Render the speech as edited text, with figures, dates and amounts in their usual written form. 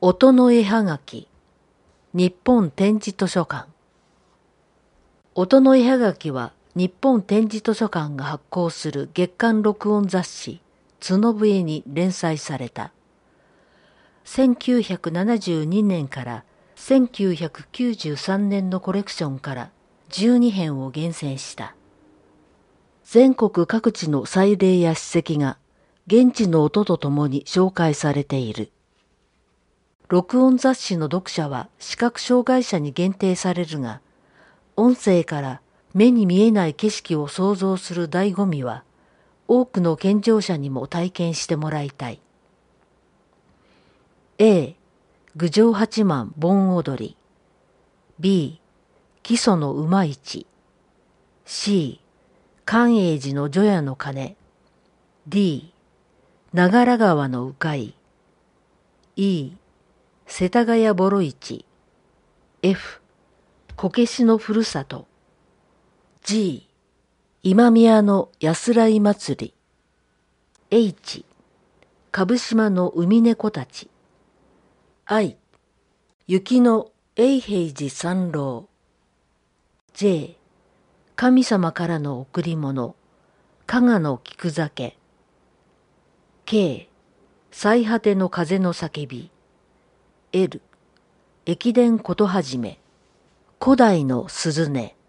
音の絵はがき、日本点字図書館。音の絵はがきは日本点字図書館が発行する月刊録音雑誌角笛に連載された。1972年から1993年のコレクションから12編を厳選した。全国各地の祭礼や史跡が現地の音とともに紹介されている。録音雑誌の読者は視覚障害者に限定されるが、音声から目に見えない景色を想像する醍醐味は、多くの健常者にも体験してもらいたい。A. 郡上八幡盆踊り。B. 木曽の馬市。C. 寛永寺の除夜の鐘。D. 長良川の鵜飼。E. 世田谷ボロ市。F. こけしのふるさと。G. 今宮の安らい祭り。H. 蕪島の海猫たち。I. 雪の永平寺参籠。J. 神様からの贈り物、加賀の菊酒。K. 最果ての風の叫び。L. 駅伝ことはじめ、古代の鈴音。